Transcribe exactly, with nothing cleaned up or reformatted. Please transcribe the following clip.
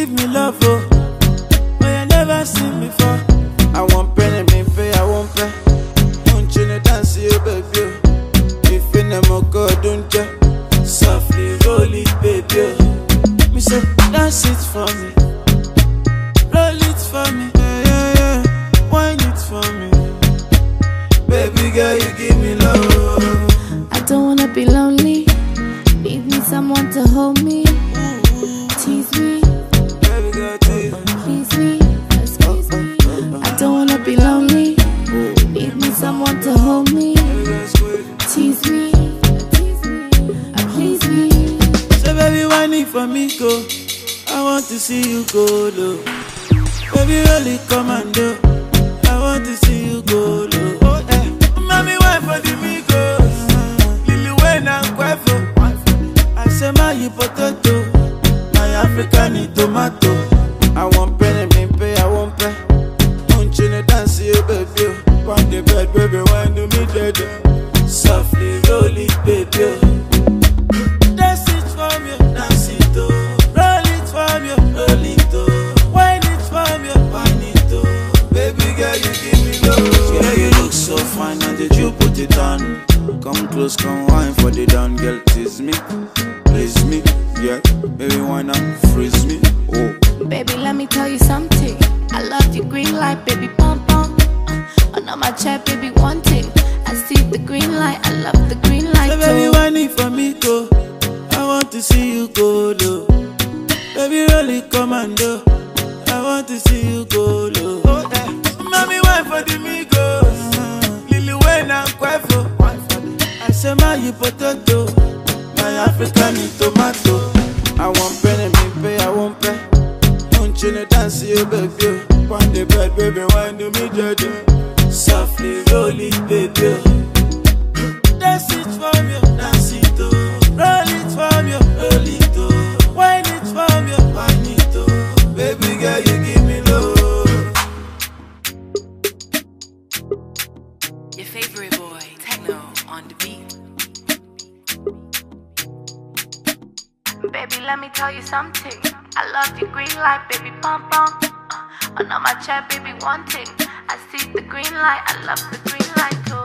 give me love, oh, but you never seen before. I want penny, me pay, I won't pay. Don't you know dance, you baby? If you never go, don't you? Softly roll it, baby. Me say, dance it for me, roll it for me, yeah, yeah, yeah. Wine it for me, baby girl, you give me love. I don't wanna be lonely, need me someone to hold me, tease me, baby girl, tease me, please me, squeeze me. I don't wanna be lonely, need me someone to hold me, tease me, tease me, please me. So baby, wine it for me, go. I want to see you go low. Baby, really commando. I want to see you go low. Oh, eh. Mommy, wine for the amigos. Lily Wayne and Quavo. I say my you potato, my African tomato. I want penny, me pay, I won't pay. Don't you know dance, you baby? On the bed, baby, wine to me dead. Softly roll it, baby. Dance it for me, dance it oh. Roll it for me, roll it oh. Wine it for me, wine it oh. Baby girl, you give me love. Yeah, you look so fine, and did you put it on? Come close, come wine for the down, girl, tease me, please me, yeah. Baby, why not freeze me? Oh, Baby, let me tell you something. I love your green light, baby, pom pom. Uh, under my chair, baby, one thing. I see the green light, I love the green light. so baby, too. wine it for me, go. I want to see you go low. Baby, really commando. I want to see you go low. Oh, eh. Mommy, wine for the amigos. Lily Wayne and Quavo. I say my you potato, my African tomato. I want penny, me pay, I won't pay. Don't you know dance, you baby? On the bed, baby, wine to me, judge. Softly roll it, baby. Dance it for me, dance it oh. Roll it for me, roll it oh. Wine it for me, wine it oh. Baby girl, you give me love. Your favorite boy, Techno, on the beat. Baby, let me tell you something. I love your green light, baby, pom pom. Uh, under my chair, baby, one thing. I see the green light, I love the green light too.